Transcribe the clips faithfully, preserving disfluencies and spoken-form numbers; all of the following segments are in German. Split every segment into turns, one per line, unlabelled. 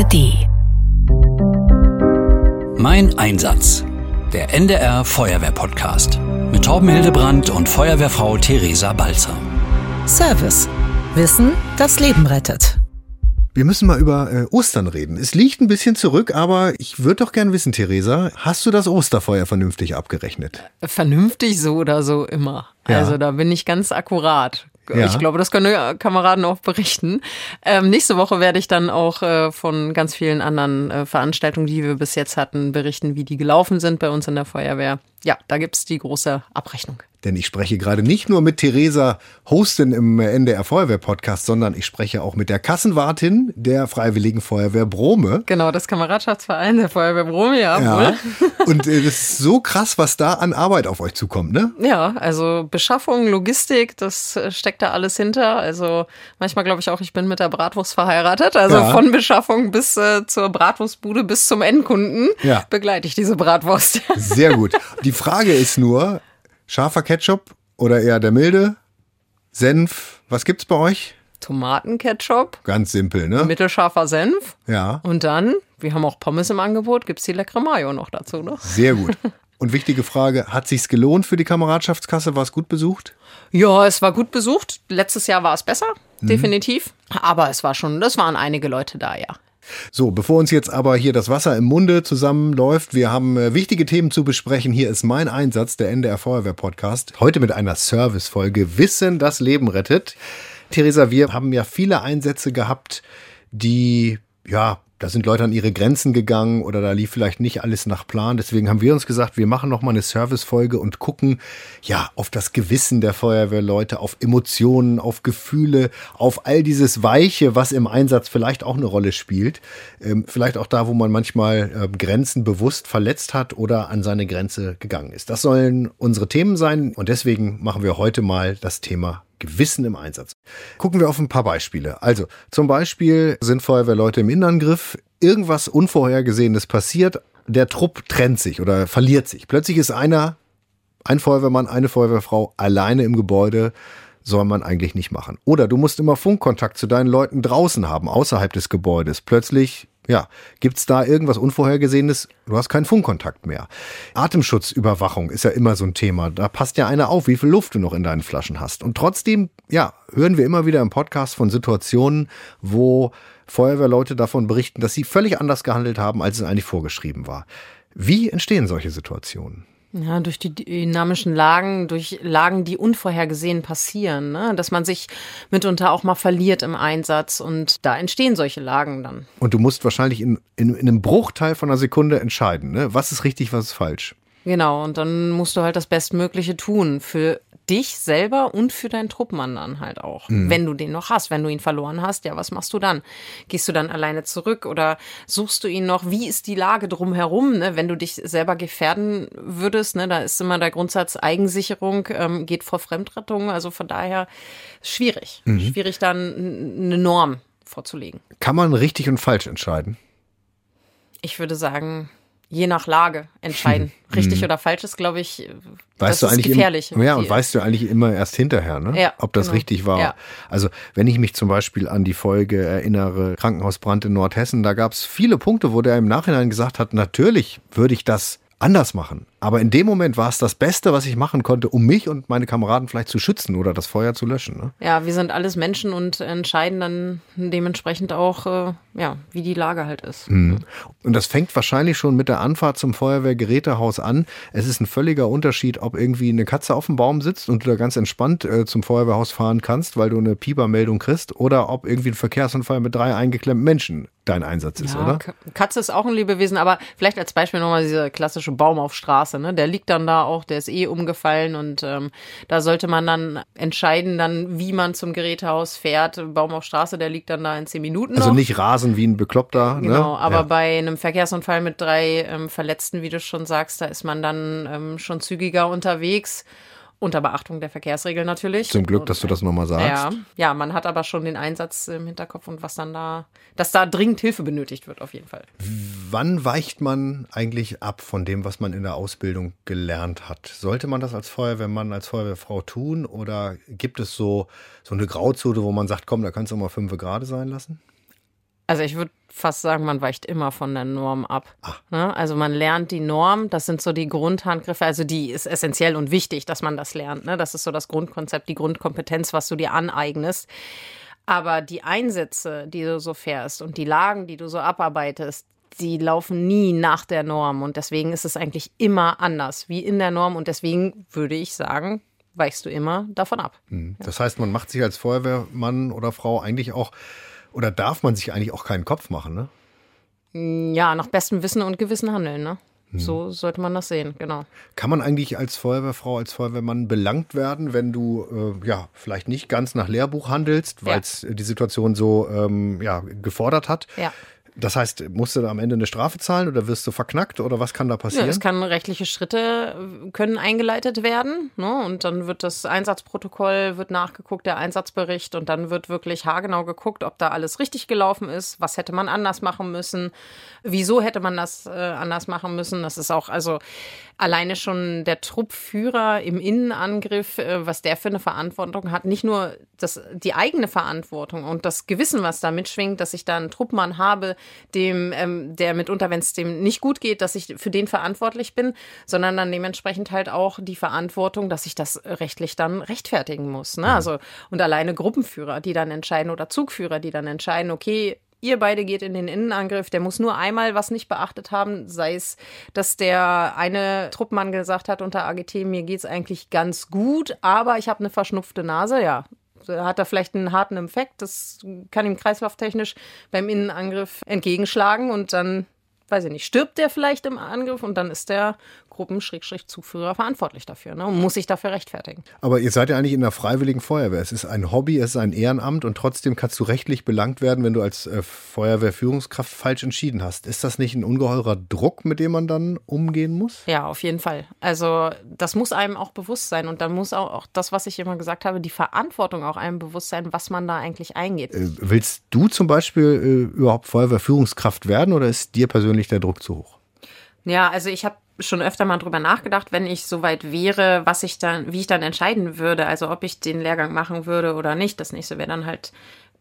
R D.
Mein Einsatz. Der N D R Feuerwehr-Podcast. Mit Torben Hildebrandt und Feuerwehrfrau Theresa Balzer.
Service. Wissen, das Leben rettet.
Wir müssen mal über äh, Ostern reden. Es liegt ein bisschen zurück, aber ich würde doch gern wissen, Theresa, hast du das Osterfeuer vernünftig abgerechnet?
Vernünftig so oder so immer.
Ja.
Also da bin ich ganz akkurat.
Ja.
Ich glaube, das können die Kameraden auch berichten. Ähm, nächste Woche werde ich dann auch äh, von ganz vielen anderen äh, Veranstaltungen, die wir bis jetzt hatten, berichten, wie die gelaufen sind bei uns in der Feuerwehr. Ja, da gibt's die große Abrechnung.
Denn ich spreche gerade nicht nur mit Theresa, Hostin im N D R Feuerwehr-Podcast, sondern ich spreche auch mit der Kassenwartin der Freiwilligen Feuerwehr Brome.
Genau, das Kameradschaftsverein der Feuerwehr Brome, ja.
Ja.
Wohl.
Und äh, das ist so krass, was da an Arbeit auf euch zukommt, ne?
Ja, also Beschaffung, Logistik, das äh, steckt da alles hinter. Also manchmal glaube ich auch, ich bin mit der Bratwurst verheiratet. Also
Ja.
von Beschaffung bis äh, zur Bratwurstbude bis zum Endkunden
Ja.
begleite ich diese Bratwurst.
Sehr gut. Die Frage ist nur, scharfer Ketchup oder eher der milde? Senf, was gibt's bei euch?
Tomatenketchup,
Ganz simpel, ne?
mittelscharfer Senf
Ja,
und dann, wir haben auch Pommes im Angebot, gibt's die leckere Mayo noch dazu, ne?
sehr gut. Und wichtige Frage, hat sich's gelohnt für die Kameradschaftskasse? War es gut besucht?
Ja, es war gut besucht. Letztes Jahr war es besser, definitiv. Aber es war schon, das waren einige Leute da, ja.
So, bevor uns jetzt aber hier das Wasser im Munde zusammenläuft, wir haben äh, wichtige Themen zu besprechen. Hier ist mein Einsatz, der N D R Feuerwehr-Podcast. Heute mit einer Servicefolge Wissen, das Leben rettet. Theresa, wir haben ja viele Einsätze gehabt, die, ja, da sind Leute an ihre Grenzen gegangen oder da lief vielleicht nicht alles nach Plan. Deswegen haben wir uns gesagt, wir machen noch mal eine Servicefolge und gucken, ja, auf das Gewissen der Feuerwehrleute, auf Emotionen, auf Gefühle, auf all dieses Weiche, was im Einsatz vielleicht auch eine Rolle spielt. Ähm, vielleicht auch da, wo man manchmal äh, Grenzen bewusst verletzt hat oder an seine Grenze gegangen ist. Das sollen unsere Themen sein und deswegen machen wir heute mal das Thema Gewissen im Einsatz. Gucken wir auf ein paar Beispiele. Also zum Beispiel sind Feuerwehrleute im Innenangriff, irgendwas Unvorhergesehenes passiert, der Trupp trennt sich oder verliert sich. Plötzlich ist einer, ein Feuerwehrmann, eine Feuerwehrfrau alleine im Gebäude, soll man eigentlich nicht machen. Oder du musst immer Funkkontakt zu deinen Leuten draußen haben, außerhalb des Gebäudes. Plötzlich, ja, gibt's da irgendwas Unvorhergesehenes? Du hast keinen Funkkontakt mehr. Atemschutzüberwachung ist ja immer so ein Thema. Da passt ja einer auf, wie viel Luft du noch in deinen Flaschen hast. Und trotzdem, ja, hören wir immer wieder im Podcast von Situationen, wo Feuerwehrleute davon berichten, dass sie völlig anders gehandelt haben, als es eigentlich vorgeschrieben war. Wie entstehen solche Situationen?
Ja, durch die dynamischen Lagen, durch Lagen, die unvorhergesehen passieren, ne? Dass man sich mitunter auch mal verliert im Einsatz und da entstehen solche Lagen dann.
Und du musst wahrscheinlich in, in, in einem Bruchteil von einer Sekunde entscheiden, ne? Was ist richtig, was ist falsch.
Genau, und dann musst du halt das Bestmögliche tun für dich selber und für deinen Truppmann dann halt auch. Mhm. Wenn du den noch hast, wenn du ihn verloren hast, ja, was machst du dann? Gehst du dann alleine zurück oder suchst du ihn noch? Wie ist die Lage drumherum, ne? Wenn du dich selber gefährden würdest, ne? Da ist immer der Grundsatz Eigensicherung, ähm, geht vor Fremdrettung. Also von daher schwierig. Mhm. Schwierig dann eine Norm vorzulegen.
Kann man richtig und falsch entscheiden?
Ich würde sagen, je nach Lage entscheiden. Richtig mhm. oder falsch ist, glaube ich,
weißt
das
du
ist gefährlich.
Im, ja, und weißt du eigentlich immer erst hinterher, ne?
Ja,
ob das
genau.
richtig war.
Ja.
Also wenn ich mich zum Beispiel an die Folge erinnere, Krankenhausbrand in Nordhessen, da gab es viele Punkte, wo der im Nachhinein gesagt hat, natürlich würde ich das anders machen. Aber in dem Moment war es das Beste, was ich machen konnte, um mich und meine Kameraden vielleicht zu schützen oder das Feuer zu löschen. Ne?
Ja, wir sind alles Menschen und entscheiden dann dementsprechend auch, äh, ja, wie die Lage halt ist.
Mhm. Und das fängt wahrscheinlich schon mit der Anfahrt zum Feuerwehrgerätehaus an. Es ist ein völliger Unterschied, ob irgendwie eine Katze auf dem Baum sitzt und du da ganz entspannt äh, zum Feuerwehrhaus fahren kannst, weil du eine Piepermeldung kriegst, oder ob irgendwie ein Verkehrsunfall mit drei eingeklemmten Menschen dein Einsatz ist,
ja,
oder?
Katze ist auch ein Lebewesen, aber vielleicht als Beispiel nochmal dieser klassische Baum auf Straße, ne? Der liegt dann da auch, der ist eh umgefallen und ähm, da sollte man dann entscheiden, dann wie man zum Gerätehaus fährt. Baum auf Straße, der liegt dann da in zehn Minuten
Also
noch.
nicht rasen wie ein Bekloppter.
Genau,
ne?
aber
ja.
bei einem Verkehrsunfall mit drei ähm, Verletzten, wie du schon sagst, da ist man dann ähm, schon zügiger unterwegs. Unter Beachtung der Verkehrsregeln natürlich.
Zum Glück, dass du das nochmal sagst.
Ja, ja, man hat aber schon den Einsatz im Hinterkopf und was dann da, dass da dringend Hilfe benötigt wird auf jeden Fall.
Wann weicht man eigentlich ab von dem, was man in der Ausbildung gelernt hat? Sollte man das als Feuerwehrmann, als Feuerwehrfrau tun oder gibt es so, so eine Grauzone, wo man sagt, komm, da kannst du auch mal fünf gerade sein lassen?
Also ich würde fast sagen, man weicht immer von der Norm ab. Ne? Also man lernt die Norm, das sind so die Grundhandgriffe, also die ist essentiell und wichtig, dass man das lernt. Ne? Das ist so das Grundkonzept, die Grundkompetenz, was du dir aneignest. Aber die Einsätze, die du so fährst und die Lagen, die du so abarbeitest, die laufen nie nach der Norm. Und deswegen ist es eigentlich immer anders wie in der Norm. Und deswegen würde ich sagen, weichst du immer davon ab.
Das heißt, man macht sich als Feuerwehrmann oder Frau eigentlich auch, oder darf man sich eigentlich auch keinen Kopf machen, ne?
Ja, nach bestem Wissen und Gewissen handeln, ne? Hm. So sollte man das sehen, genau.
Kann man eigentlich als Feuerwehrfrau, als Feuerwehrmann belangt werden, wenn du äh, ja vielleicht nicht ganz nach Lehrbuch handelst, weil es ja. die Situation so ähm, ja, gefordert hat?
Ja.
Das heißt, musst du da am Ende eine Strafe zahlen oder wirst du verknackt oder was kann da passieren?
Ja, es kann rechtliche Schritte können eingeleitet werden, ne? Und dann wird das Einsatzprotokoll wird nachgeguckt, der Einsatzbericht und dann wird wirklich haargenau geguckt, ob da alles richtig gelaufen ist, was hätte man anders machen müssen, wieso hätte man das äh, anders machen müssen. Das ist auch also alleine schon der Truppführer im Innenangriff, äh, was der für eine Verantwortung hat, nicht nur das, die eigene Verantwortung und das Gewissen, was da mitschwingt, dass ich da einen Truppmann habe, dem, ähm, der mitunter, wenn es dem nicht gut geht, dass ich für den verantwortlich bin, sondern dann dementsprechend halt auch die Verantwortung, dass ich das rechtlich dann rechtfertigen muss. Ne? Also, und alleine Gruppenführer, die dann entscheiden oder Zugführer, die dann entscheiden, okay, ihr beide geht in den Innenangriff, der muss nur einmal was nicht beachtet haben, sei es, dass der eine Truppmann gesagt hat unter A G T, mir geht's eigentlich ganz gut, aber ich habe eine verschnupfte Nase, ja. Hat er vielleicht einen harten Effekt, das kann ihm kreislauftechnisch beim Innenangriff entgegenschlagen und dann, weiß ich nicht, stirbt der vielleicht im Angriff und dann ist der Gruppen-Zugführer verantwortlich dafür, ne, und muss sich dafür rechtfertigen.
Aber ihr seid ja eigentlich in der Freiwilligen Feuerwehr. Es ist ein Hobby, es ist ein Ehrenamt und trotzdem kannst du rechtlich belangt werden, wenn du als äh, Feuerwehrführungskraft falsch entschieden hast. Ist das nicht ein ungeheurer Druck, mit dem man dann umgehen muss?
Ja, auf jeden Fall. Also das muss einem auch bewusst sein und dann muss auch, auch das, was ich immer gesagt habe, die Verantwortung auch einem bewusst sein, was man da eigentlich eingeht.
Äh, willst du zum Beispiel äh, überhaupt Feuerwehrführungskraft werden oder ist dir persönlich der Druck zu hoch?
Ja, also ich habe schon öfter mal drüber nachgedacht, wenn ich soweit wäre, was ich dann, wie ich dann entscheiden würde, also ob ich den Lehrgang machen würde oder nicht. Das nächste wäre dann halt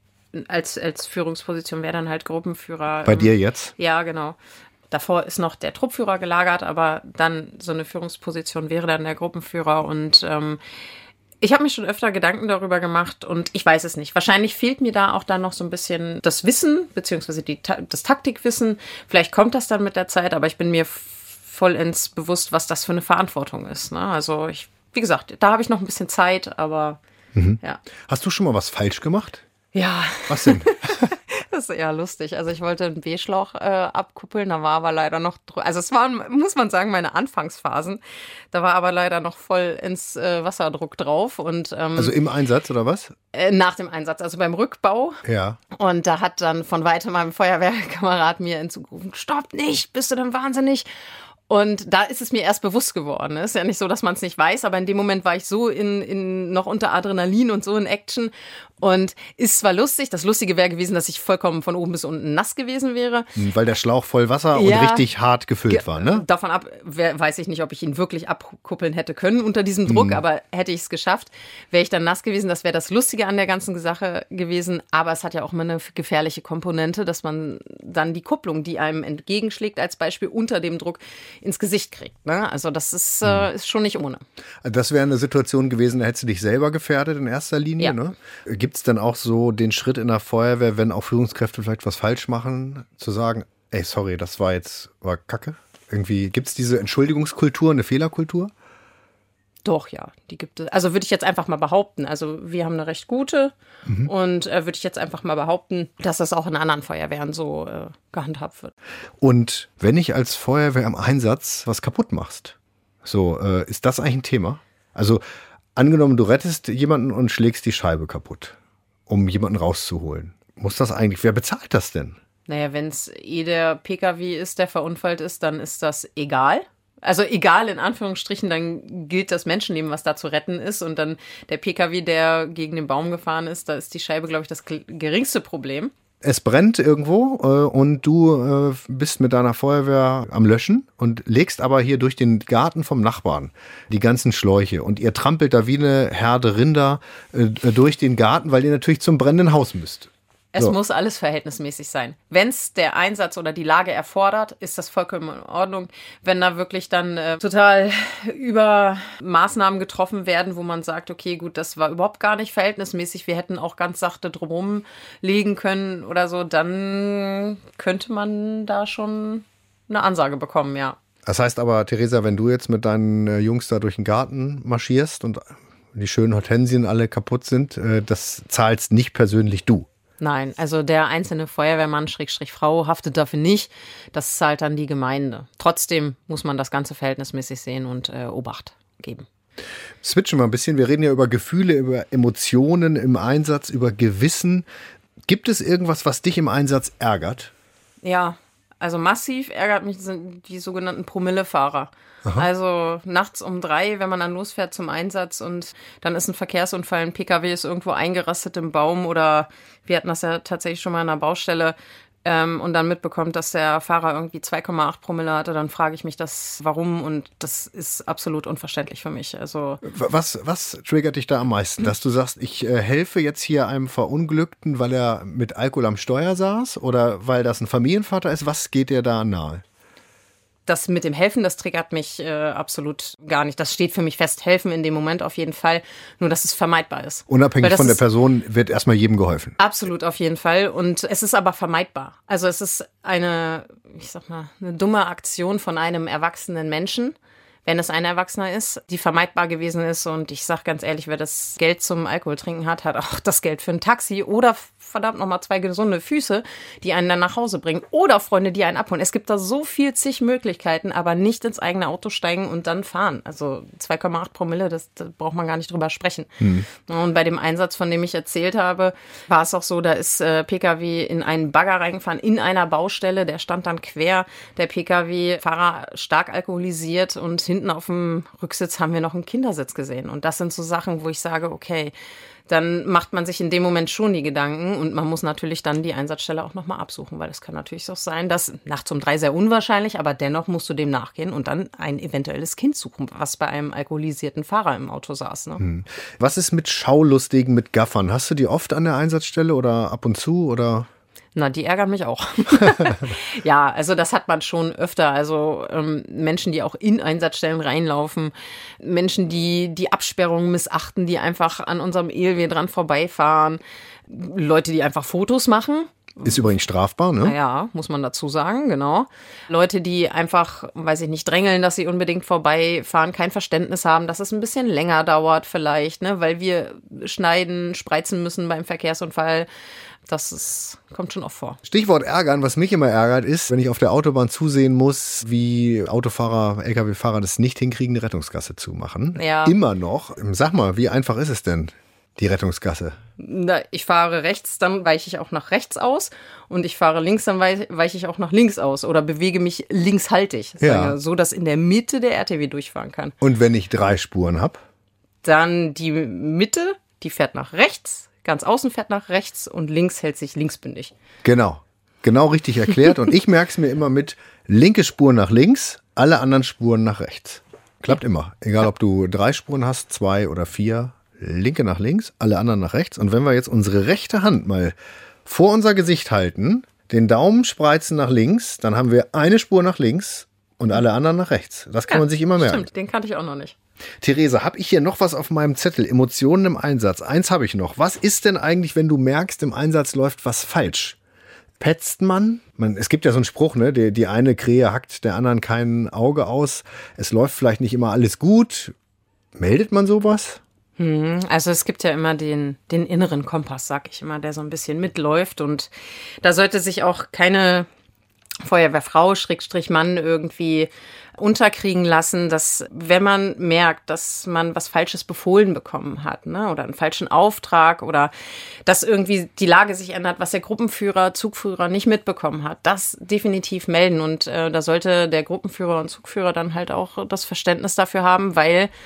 als als Führungsposition wäre dann halt Gruppenführer.
Bei dir jetzt?
Ja, genau. Davor ist noch der Truppführer gelagert, aber dann so eine Führungsposition wäre dann der Gruppenführer und ähm, ich habe mir schon öfter Gedanken darüber gemacht und ich weiß es nicht. Wahrscheinlich fehlt mir da auch dann noch so ein bisschen das Wissen, beziehungsweise die, das Taktikwissen. Vielleicht kommt das dann mit der Zeit, aber ich bin mir vollends bewusst, was das für eine Verantwortung ist. Ne? Also ich, wie gesagt, da habe ich noch ein bisschen Zeit, aber mhm. ja.
Hast du schon mal was falsch gemacht?
Ja.
Was denn?
Das ist eher lustig. Also ich wollte einen B-Schlauch äh, abkuppeln, da war aber leider noch, also es waren, muss man sagen, meine Anfangsphasen. Da war aber leider noch voll ins äh, Wasserdruck drauf. Und, ähm,
also im Einsatz oder was?
Äh, nach dem Einsatz, also beim Rückbau.
Ja.
Und da hat dann von weitem mein Feuerwehrkamerad mir entzugerufen, stopp nicht, bist du denn wahnsinnig? Und da ist es mir erst bewusst geworden. Es ist ja nicht so, dass man es nicht weiß, aber in dem Moment war ich so in, in noch unter Adrenalin und so in Action. Und ist zwar lustig, das Lustige wäre gewesen, dass ich vollkommen von oben bis unten nass gewesen wäre.
Weil der Schlauch voll Wasser
ja,
und richtig hart gefüllt war, ne?
Davon ab wer, weiß ich nicht, ob ich ihn wirklich abkuppeln hätte können unter diesem Druck, mhm. aber hätte ich es geschafft, wäre ich dann nass gewesen. Das wäre das Lustige an der ganzen Sache gewesen. Aber es hat ja auch immer eine gefährliche Komponente, dass man dann die Kupplung, die einem entgegenschlägt, als Beispiel unter dem Druck ins Gesicht kriegt. Ne? Also das ist, mhm. äh, ist schon nicht ohne.
Das wäre eine Situation gewesen, da hättest du dich selber gefährdet in erster Linie,
ja.
ne? Gibt es denn auch so den Schritt in der Feuerwehr, wenn auch Führungskräfte vielleicht was falsch machen, zu sagen, ey, sorry, das war jetzt, war Kacke? Irgendwie, gibt es diese Entschuldigungskultur, eine Fehlerkultur?
Doch, ja, die gibt es. Also würde ich jetzt einfach mal behaupten. Also wir haben eine recht gute mhm. und äh, würde ich jetzt einfach mal behaupten, dass das auch in anderen Feuerwehren so äh, gehandhabt wird.
Und wenn ich als Feuerwehr im Einsatz was kaputt machst, so, äh, ist das eigentlich ein Thema? Also angenommen, du rettest jemanden und schlägst die Scheibe kaputt, um jemanden rauszuholen. Muss das eigentlich, wer bezahlt das denn?
Naja, wenn es eh der P K W ist, der verunfallt ist, dann ist das egal. Also egal in Anführungsstrichen, dann gilt das Menschenleben, was da zu retten ist. Und dann der P K W, der gegen den Baum gefahren ist, da ist die Scheibe, glaube ich, das geringste Problem.
Es brennt irgendwo äh, und du äh, bist mit deiner Feuerwehr am Löschen und legst aber hier durch den Garten vom Nachbarn die ganzen Schläuche. Und ihr trampelt da wie eine Herde Rinder äh, durch den Garten, weil ihr natürlich zum brennenden Haus müsst.
Es
So.
muss alles verhältnismäßig sein. Wenn es der Einsatz oder die Lage erfordert, ist das vollkommen in Ordnung. Wenn da wirklich dann äh, total über Maßnahmen getroffen werden, wo man sagt, okay, gut, das war überhaupt gar nicht verhältnismäßig, wir hätten auch ganz sachte drumherum legen können oder so, dann könnte man da schon eine Ansage bekommen, ja.
Das heißt aber, Theresa, wenn du jetzt mit deinen äh, Jungs da durch den Garten marschierst und die schönen Hortensien alle kaputt sind, äh, das zahlst nicht persönlich du.
Nein, also der einzelne Feuerwehrmann, Schrägstrich Frau, haftet dafür nicht. Das zahlt dann die Gemeinde. Trotzdem muss man das Ganze verhältnismäßig sehen und äh, Obacht geben.
Switchen wir ein bisschen. Wir reden ja über Gefühle, über Emotionen im Einsatz, über Gewissen. Gibt es irgendwas, was dich im Einsatz ärgert?
Ja, also massiv ärgert mich sind die sogenannten Promillefahrer. Also nachts um drei, wenn man dann losfährt zum Einsatz und dann ist ein Verkehrsunfall, ein P K W ist irgendwo eingerastet im Baum oder wir hatten das ja tatsächlich schon mal an einer Baustelle ähm, und dann mitbekommt, dass der Fahrer irgendwie zwei Komma acht Promille hatte, dann frage ich mich das, warum, und das ist absolut unverständlich für mich. Also
Was, was triggert dich da am meisten? Dass du sagst, ich äh, helfe jetzt hier einem Verunglückten, weil er mit Alkohol am Steuer saß oder weil das ein Familienvater ist? Was geht dir da nahe?
Das mit dem Helfen, das triggert mich äh, absolut gar nicht. Das steht für mich fest. Helfen in dem Moment auf jeden Fall. Nur, dass es vermeidbar ist.
Unabhängig von der Person wird erstmal jedem geholfen.
Absolut, auf jeden Fall. Und es ist aber vermeidbar. Also es ist eine, ich sag mal, eine dumme Aktion von einem erwachsenen Menschen, wenn es ein Erwachsener ist, die vermeidbar gewesen ist. Und ich sag ganz ehrlich, wer das Geld zum Alkohol trinken hat, hat auch das Geld für ein Taxi oder verdammt nochmal zwei gesunde Füße, die einen dann nach Hause bringen. Oder Freunde, die einen abholen. Es gibt da so viel zig Möglichkeiten, aber nicht ins eigene Auto steigen und dann fahren. Also zwei Komma acht Promille, das, da braucht man gar nicht drüber sprechen. Hm. Und bei dem Einsatz, von dem ich erzählt habe, war es auch so, da ist äh, P K W in einen Bagger reingefahren, in einer Baustelle. Der stand dann quer, der P K W-Fahrer stark alkoholisiert und hinten auf dem Rücksitz haben wir noch einen Kindersitz gesehen. Und das sind so Sachen, wo ich sage, okay, dann macht man sich in dem Moment schon die Gedanken und man muss natürlich dann die Einsatzstelle auch nochmal absuchen, weil es kann natürlich so sein, dass nachts um drei sehr unwahrscheinlich, aber dennoch musst du dem nachgehen und dann ein eventuelles Kind suchen, was bei einem alkoholisierten Fahrer im Auto saß. Ne?
Hm. Was ist mit Schaulustigen, mit Gaffern? Hast du die oft an der Einsatzstelle oder ab und zu oder?
Na, die ärgern mich auch. Ja, also das hat man schon öfter. Also ähm, Menschen, die auch in Einsatzstellen reinlaufen, Menschen, die die Absperrungen missachten, die einfach an unserem E L W dran vorbeifahren, Leute, die einfach Fotos machen.
Ist übrigens strafbar, ne?
Ja, muss man dazu sagen, genau. Leute, die einfach, weiß ich nicht, drängeln, dass sie unbedingt vorbeifahren, kein Verständnis haben, dass es ein bisschen länger dauert vielleicht, ne, weil wir schneiden, spreizen müssen beim Verkehrsunfall. Das ist, kommt schon oft vor.
Stichwort ärgern, was mich immer ärgert, ist, wenn ich auf der Autobahn zusehen muss, wie Autofahrer, L K W-Fahrer das nicht hinkriegen, eine Rettungsgasse zu machen.
Ja.
Immer noch. Sag mal, wie einfach ist es denn, die Rettungsgasse?
Na, ich fahre rechts, dann weiche ich auch nach rechts aus und ich fahre links, dann weiche ich auch nach links aus oder bewege mich linkshaltig,
Ja.
so dass in der Mitte der R T W durchfahren kann.
Und wenn ich drei Spuren habe?
Dann die Mitte, die fährt nach rechts, ganz außen fährt nach rechts und links hält sich linksbündig.
Genau. Genau richtig erklärt. Und ich merke es mir immer mit linke Spur nach links, alle anderen Spuren nach rechts. Klappt immer. Egal, ob du drei Spuren hast, zwei oder vier. Linke nach links, alle anderen nach rechts. Und wenn wir jetzt unsere rechte Hand mal vor unser Gesicht halten, den Daumen spreizen nach links, dann haben wir eine Spur nach links und alle anderen nach rechts. Das kann
Ja,
man sich immer merken.
Stimmt, den kannte ich auch noch nicht.
Theresa, habe ich hier noch was auf meinem Zettel? Emotionen im Einsatz. Eins habe ich noch. Was ist denn eigentlich, wenn du merkst, im Einsatz läuft was falsch? Petzt man? man? Es gibt ja so einen Spruch, ne? Die, die eine Krähe hackt der anderen kein Auge aus. Es läuft vielleicht nicht immer alles gut. Meldet man sowas?
Also es gibt ja immer den, den inneren Kompass, sag ich immer, der so ein bisschen mitläuft. Und da sollte sich auch keine Feuerwehrfrau, Schrägstrich Mann irgendwie unterkriegen lassen, dass wenn man merkt, dass man was Falsches befohlen bekommen hat, ne, oder einen falschen Auftrag oder dass irgendwie die Lage sich ändert, was der Gruppenführer, Zugführer nicht mitbekommen hat, das definitiv melden. Und äh, da sollte der Gruppenführer und Zugführer dann halt auch das Verständnis dafür haben, weil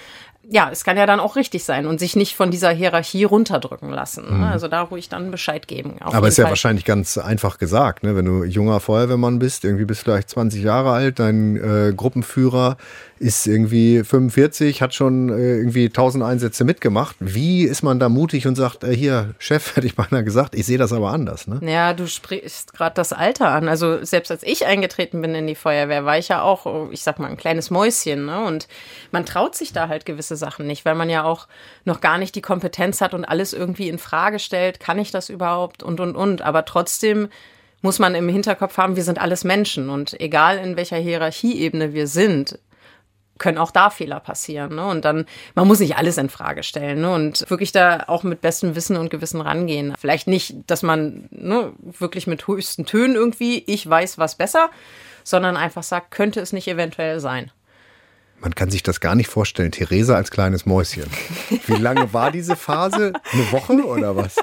ja, es kann ja dann auch richtig sein und sich nicht von dieser Hierarchie runterdrücken lassen.
Mhm.
Ne? Also da ruhig dann Bescheid geben.
Aber ist ja Fall. wahrscheinlich ganz einfach gesagt, ne? Wenn du junger Feuerwehrmann bist, irgendwie bist du vielleicht zwanzig Jahre alt, dein äh, Gruppenführer ist irgendwie fünfundvierzig, hat schon äh, irgendwie tausend Einsätze mitgemacht. Wie ist man da mutig und sagt, äh, hier, Chef, hätte ich beinahe gesagt, ich sehe das aber anders, ne?
Ja, du sprichst gerade das Alter an. Also selbst als ich eingetreten bin in die Feuerwehr, war ich ja auch, ich sag mal, ein kleines Mäuschen, ne? Und man traut sich da halt gewisse Sachen nicht, weil man ja auch noch gar nicht die Kompetenz hat und alles irgendwie in Frage stellt. Kann ich das überhaupt? Und, und, und. Aber trotzdem muss man im Hinterkopf haben, wir sind alles Menschen. Und egal in welcher Hierarchieebene wir sind, können auch da Fehler passieren. Ne? Und dann, man muss nicht alles in Frage stellen, ne? Und wirklich da auch mit bestem Wissen und Gewissen rangehen. Vielleicht nicht, dass man ne, wirklich mit höchsten Tönen irgendwie, ich weiß was besser, sondern einfach sagt, könnte es nicht eventuell sein.
Man kann sich das gar nicht vorstellen. Theresa als kleines Mäuschen. Wie lange war diese Phase? Eine Woche oder was?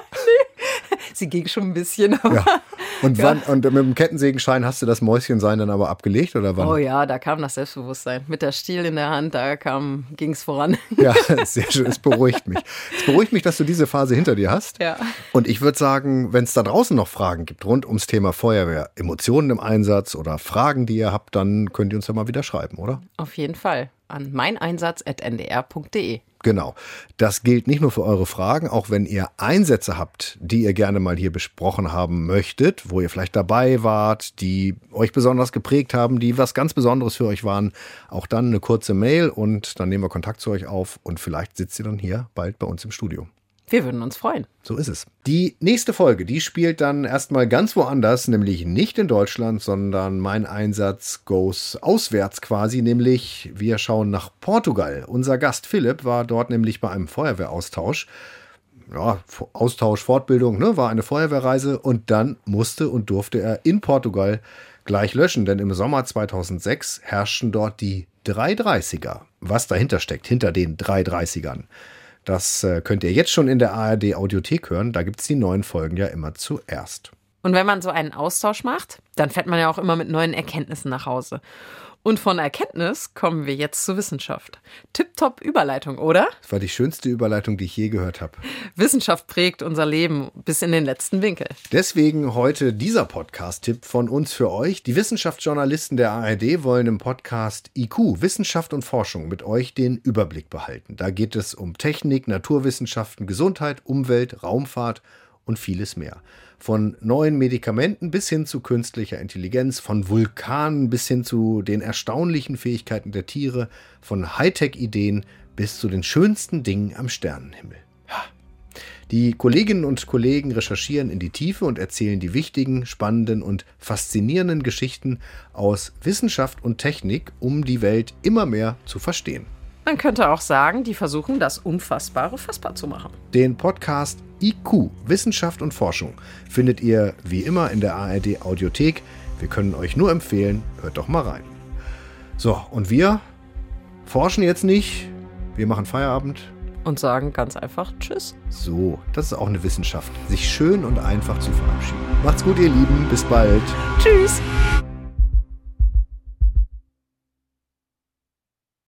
Sie ging schon ein bisschen. Aber
ja. Und,
ja.
wann, und mit dem Kettensägenschein hast du das Mäuschensein dann aber abgelegt oder wann?
Oh ja, da kam das Selbstbewusstsein. Mit der Stiel in der Hand, da ging es voran.
Ja, sehr schön. Es beruhigt mich. Es beruhigt mich, dass du diese Phase hinter dir hast.
Ja.
Und ich würde sagen, wenn es da draußen noch Fragen gibt rund ums Thema Feuerwehr, Emotionen im Einsatz oder Fragen, die ihr habt, dann könnt ihr uns ja mal wieder schreiben, oder?
Auf jeden Fall. An meineinsatz at n d r punkt d e.
Genau. Das gilt nicht nur für eure Fragen, auch wenn ihr Einsätze habt, die ihr gerne mal hier besprochen haben möchtet, wo ihr vielleicht dabei wart, die euch besonders geprägt haben, die was ganz Besonderes für euch waren, auch dann eine kurze Mail und dann nehmen wir Kontakt zu euch auf und vielleicht sitzt ihr dann hier bald bei uns im Studio.
Wir würden uns freuen.
So ist es. Die nächste Folge, die spielt dann erstmal ganz woanders, nämlich nicht in Deutschland, sondern mein Einsatz goes auswärts quasi, nämlich wir schauen nach Portugal. Unser Gast Philipp war dort nämlich bei einem Feuerwehraustausch. Ja, Austausch, Fortbildung, ne, war eine Feuerwehrreise und dann musste und durfte er in Portugal gleich löschen, denn im Sommer zweitausendsechs herrschten dort die dreihundertdreißiger. Was dahinter steckt, hinter den dreihundertdreißigern. Das könnt ihr jetzt schon in der A R D-Audiothek hören. Da gibt es die neuen Folgen ja immer zuerst.
Und wenn man so einen Austausch macht, dann fährt man ja auch immer mit neuen Erkenntnissen nach Hause. Und von Erkenntnis kommen wir jetzt zur Wissenschaft. Tipptopp Überleitung, oder?
Das war die schönste Überleitung, die ich je gehört habe.
Wissenschaft prägt unser Leben bis in den letzten Winkel.
Deswegen heute dieser Podcast-Tipp von uns für euch. Die Wissenschaftsjournalisten der A R D wollen im Podcast I Q, Wissenschaft und Forschung, mit euch den Überblick behalten. Da geht es um Technik, Naturwissenschaften, Gesundheit, Umwelt, Raumfahrt und vieles mehr. Von neuen Medikamenten bis hin zu künstlicher Intelligenz, von Vulkanen bis hin zu den erstaunlichen Fähigkeiten der Tiere, von Hightech-Ideen bis zu den schönsten Dingen am Sternenhimmel. Die Kolleginnen und Kollegen recherchieren in die Tiefe und erzählen die wichtigen, spannenden und faszinierenden Geschichten aus Wissenschaft und Technik, um die Welt immer mehr zu verstehen.
Man könnte auch sagen, die versuchen, das Unfassbare fassbar zu machen.
Den Podcast I Q, Wissenschaft und Forschung, findet ihr wie immer in der A R D-Audiothek. Wir können euch nur empfehlen, hört doch mal rein. So, und wir forschen jetzt nicht, wir machen Feierabend.
Und sagen ganz einfach Tschüss.
So, das ist auch eine Wissenschaft, sich schön und einfach zu verabschieden. Macht's gut, ihr Lieben, bis bald.
Tschüss.